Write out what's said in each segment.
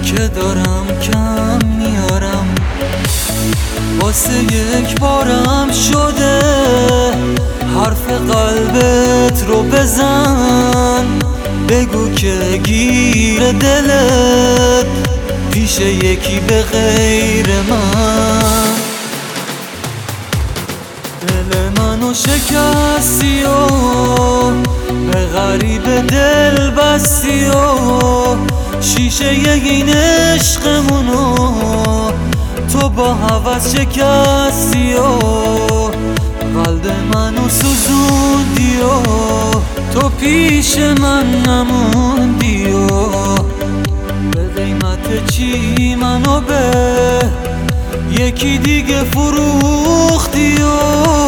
که دارم کم میارم، واسه یک بارم شده حرف قلبت رو بزن، بگو که گیر دلت پیش یکی به غیر من. دل منو شکستی و به غریب دل بستی و شیشه این عشقمونو تو با هوس شکستی و قلب منو سوزوندی و تو پیش من نموندی و به قیمت چی منو به یکی دیگه فروختی و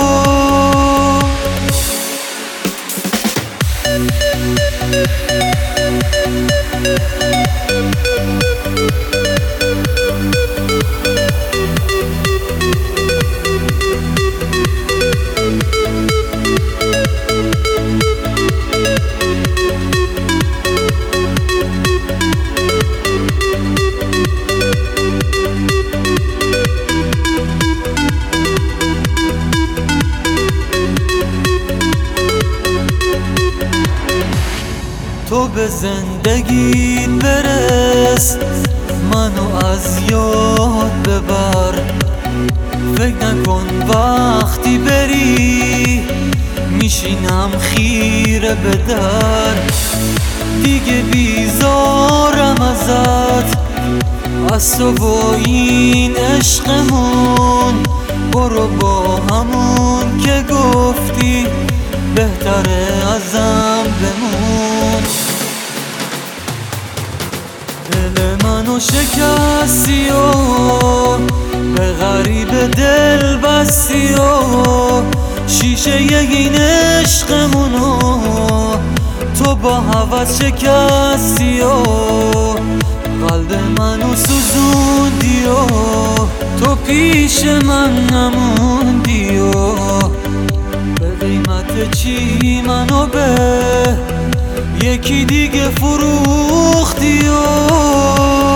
تو به زندگیت برس، منو از یاد ببر، فکر نکن وقتی بری میشینم خیره به در، دیگه بیزارم ازت، از تو و این عشقمون، برو با همون که گفتی بهتره ازم بمون. دل منو شکستی و به غریب دل بستی و شیشه این عشقمونو تو با هوس شکستی و قلب منو سوزوندی و تو پیش من نموندی و به قیمت چی منو به یکی دیگه فروختی و